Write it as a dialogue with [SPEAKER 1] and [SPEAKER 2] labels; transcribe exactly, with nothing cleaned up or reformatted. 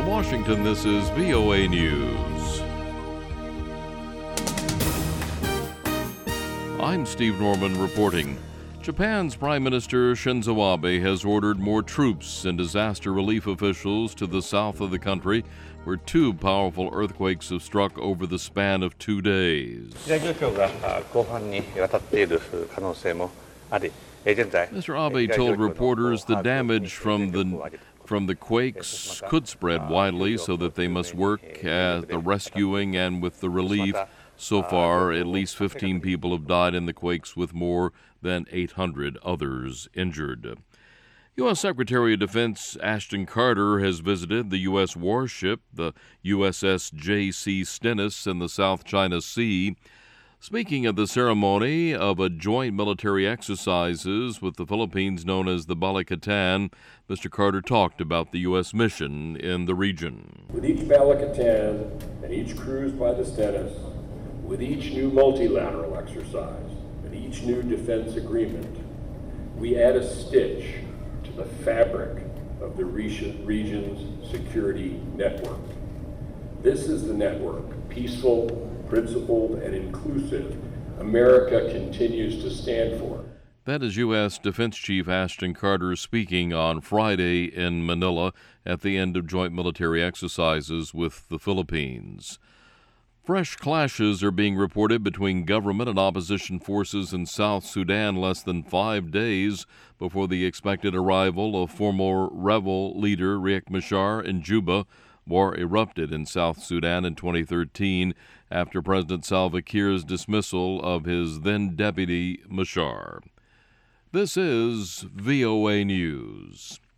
[SPEAKER 1] From Washington, this is V O A News. I'm Steve Norman reporting. Japan's Prime Minister Shinzo Abe has ordered more troops and disaster relief officials to the south of the country, where two powerful earthquakes have struck over the span of two days.
[SPEAKER 2] Mister
[SPEAKER 1] Abe told reporters the damage from the from the quakes could spread widely, so that they must work at the rescuing and with the relief. So far, at least fifteen people have died in the quakes, with more than eight hundred others injured. U S. Secretary of Defense Ashton Carter has visited the U S warship, the U S S J C Stennis, in the South China Sea. Speaking of the ceremony of a joint military exercises with the Philippines known as the Balikatan, Mister Carter talked about the U S mission in the region.
[SPEAKER 3] With each Balikatan and each cruise by the Stennis, with each new multilateral exercise and each new defense agreement, we add a stitch to the fabric of the region's security network. This is the network, peaceful, principled, and inclusive, America continues to stand for.
[SPEAKER 1] That is U S. Defense Chief Ashton Carter speaking on Friday in Manila at the end of joint military exercises with the Philippines. Fresh clashes are being reported between government and opposition forces in South Sudan less than five days before the expected arrival of former rebel leader Riek Machar in Juba. War erupted in South Sudan in twenty thirteen after President Salva Kiir's dismissal of his then-deputy Machar. This is V O A News.